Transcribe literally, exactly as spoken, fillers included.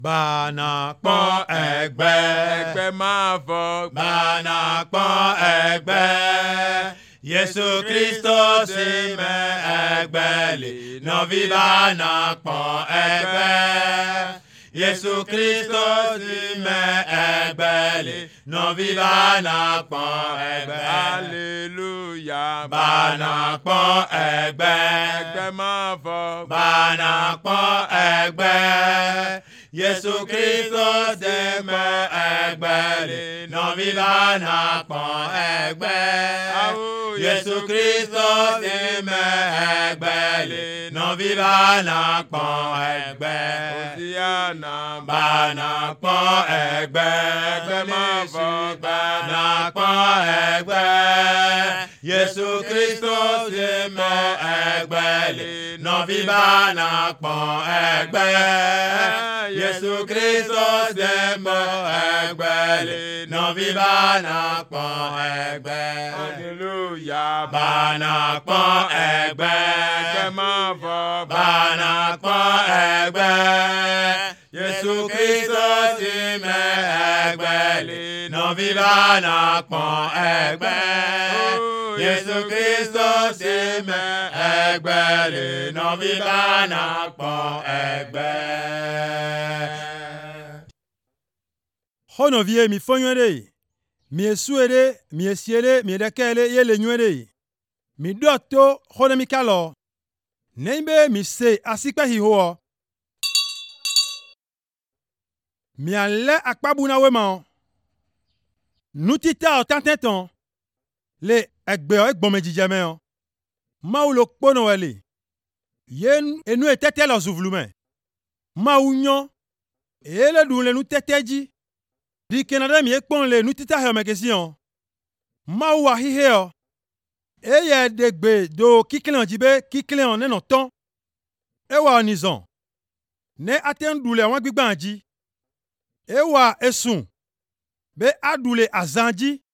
Bana pọ́n ẹgbẹ́. ẹgbẹ́ máa fọ́. Bana pọ́n ẹgbẹ́. Yesu Kristo sì mẹ́ ẹgbẹ́ lè. Nọ́bí bana pọ́n ẹgbẹ́. Yesu Kristo sì mẹ́ ẹgbẹ́ lè. Nọ́bí bana pọ́n ẹgbẹ́. Hallelujah. Bana pọ́n ẹgbẹ́. ẹgbẹ́ máa fọ́. Bana pọ́n ẹgbẹ́. Yesu Kristo sì mẹ́ ẹgbẹ́ lè. Nọ́bí bana pọ́n ẹgbẹ́. Yesu Kristo sì mẹ́ ẹgbẹ́ lè. Nọ́bí bana pọ́n ẹgbẹ́. Hosiana. Bana pọ́n ẹgbẹ́. ẹgbẹ́ máa fọ́. Bana pọ́n ẹgbẹ́. Yesu Kristo sì mẹ́ ẹgbẹ́ lè. Nọ́bí bana pọ́n ẹgbẹ́. Yesu Kristo sì mẹ́ ẹgbẹ́ lè. Nọ́bí bana pọ́n ẹgbẹ́. Hallelujah. Bana pọ́n ẹgbẹ́. ẹgbẹ́ máa fọ́. Bana pọ́n ẹgbẹ́. Yesu Kristo sì mẹ́ ẹgbẹ́ lè. Nọ́bí bana pọ́n ẹgbẹ́. Yesu Kristo sì mẹ́ ẹgbẹ́ lè. Nọ́bí bana pọ́n ẹgbẹ́. Hono vie mi fonywere. Mi esuere, mi esiere, mi dekele yele nywere. Mi doto hono mi kalo. Neimbe mi se asikpe hiho. Mi ale akpabuna wema. Nutita o tantenton. Le egbe o egbome jijeme. Ma u lo kpono wele. Yen enu etete lo zuvlume. Ma u nyon. Ele dun le nu teteji. Di kenade mi ekpon le nutita he mekesion. Ma u ahiheo. Eye degbe do kikleon jibe kikleon neno ton. Ewa onizon. Ne aten dule wan gbigbanji. Ewa esun. Be adule azanji.